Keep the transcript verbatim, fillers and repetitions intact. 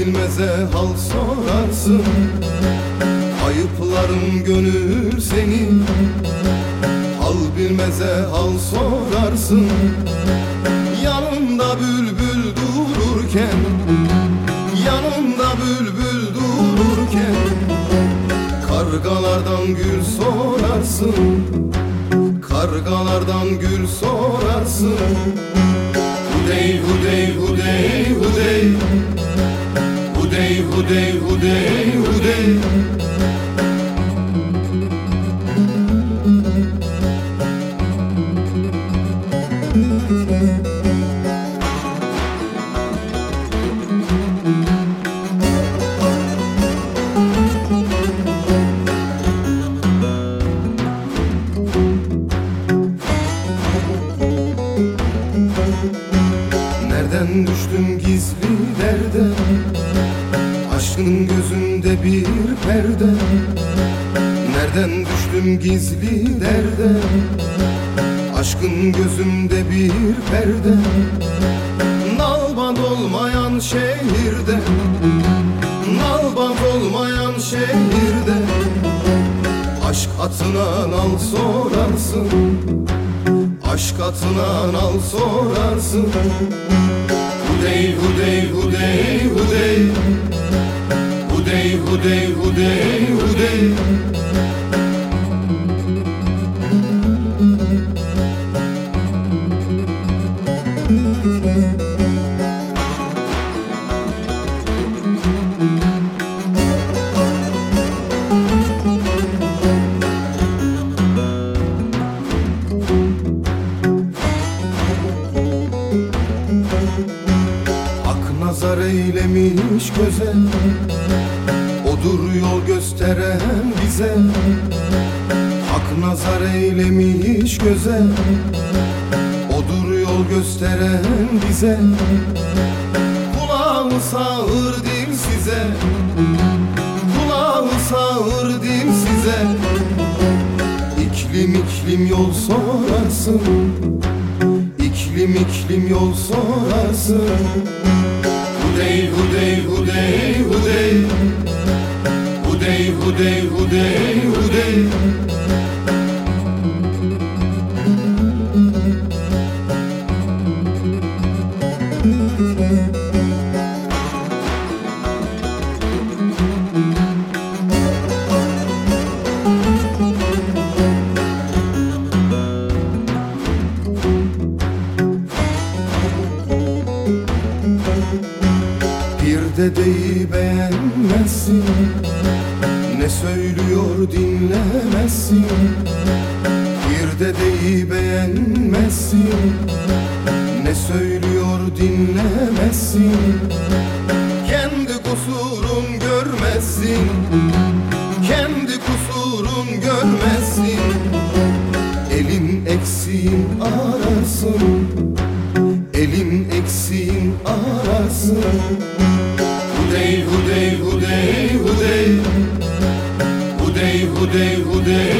bilmeze hal sorarsın. Ayıplarım gönül seni, hal bilmeze hal sorarsın. Yanında bülbül dururken, yanında bülbül dururken, kargalardan gül sorarsın, kargalardan gül sorarsın. Hudey hudey hudey hudey, hudey hudey hudey hudey. Nereden düştüm gizli derde, aşkın gözünde bir perde. Nereden düştüm gizli derde, aşkın gözümde bir perde. Nalbant olmayan şehirde, nalbant olmayan şehirde, aşk atına nal sorarsın, aşk atına nal sorarsın. Hudey hudey hudey hudey, hudey hudey hudey hudey. Nazar eylemiş göze, odur yol gösteren bize. Hak nazar eylemiş göze, odur yol gösteren bize. Kulağı sağır dil size, kulağı sağır dil size. İklim iklim yol sorarsın, iklim iklim yol sorarsın. Hudey hudey hudey hudey, hudey hudey hudey hudey. Bir dedeyi beğenmezsin, ne söylüyor dinlemezsin. Bir dedeyi beğenmezsin, ne söylüyor dinlemezsin. Kendi kusurun görmezsin, kendi kusurun görmezsin. Elin eksiğin ararsın, elin eksiğin ararsın. Hudey hudey hudey hudey, hudey hudey hudey